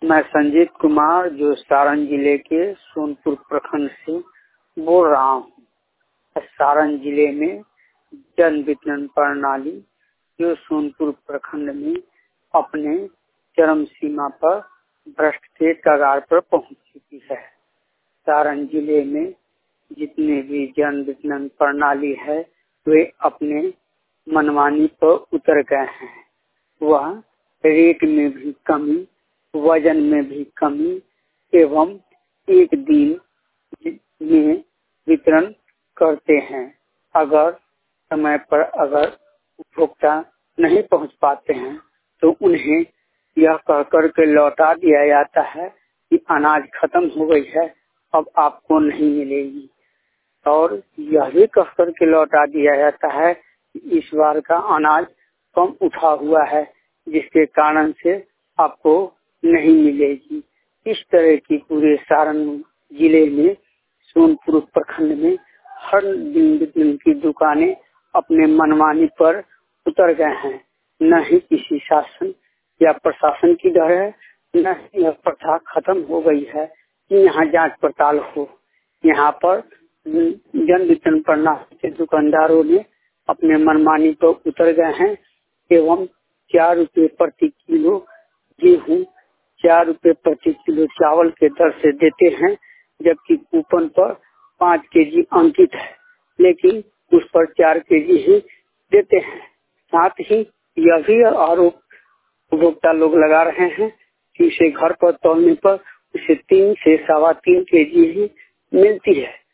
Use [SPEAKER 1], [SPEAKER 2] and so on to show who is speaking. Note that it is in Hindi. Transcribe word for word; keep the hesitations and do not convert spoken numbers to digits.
[SPEAKER 1] मैं संजीत कुमार जो सारण जिले के सोनपुर प्रखंड से बोल रहा हूँ। सारण जिले में जन वितरण प्रणाली जो सोनपुर प्रखंड में अपने चरम सीमा पर भ्रष्ट के कगार पर पहुंच चुकी है। सारण जिले में जितने भी जन वितरण प्रणाली है वे अपने मनमानी पर उतर गए हैं। वह रेट में भी कमी, वजन में भी कमी एवं एक दिन में वितरण करते हैं। अगर समय पर अगर उपभोक्ता नहीं पहुंच पाते हैं तो उन्हें यह कहकर के लौटा दिया जाता है कि अनाज खत्म हो गई है, अब आपको नहीं मिलेगी। और यह भी कहकर के लौटा दिया जाता है कि इस बार का अनाज कम उठा हुआ है, जिसके कारण से आपको नहीं मिलेगी। इस तरह की पूरे सारण जिले में सोनपुर प्रखंड में हर दिन वितरण की दुकानें अपने मनमानी पर उतर गए हैं। न ही किसी शासन या प्रशासन की डर है, न ही यह प्रथा खत्म हो गई है कि यहाँ जांच पड़ताल हो। यहाँ पर जन वितरण प्रणाली के दुकानदारों ने अपने मनमानी पर उतर गए हैं एवं चार रुपए प्रति किलो गेहूँ, चार रुपए प्रति किलो चावल के दर से देते हैं, जबकि कूपन पर पाँच केजी अंकित है, लेकिन उस पर चार केजी ही देते हैं। साथ ही यह भी आरोप उपभोक्ता लोग लगा रहे हैं कि इसे घर पर तौलने पर उसे तीन से सवा तीन केजी ही मिलती है।